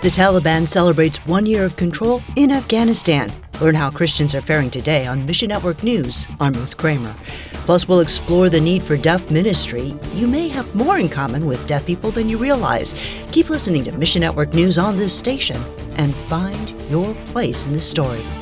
The Taliban celebrates 1 year of control in Afghanistan. Learn how Christians are faring today on Mission Network News. I'm Ruth Kramer. Plus, we'll explore the need for deaf ministry. You may have more in common with deaf people than you realize. Keep listening to Mission Network News on this station and find your place in the story.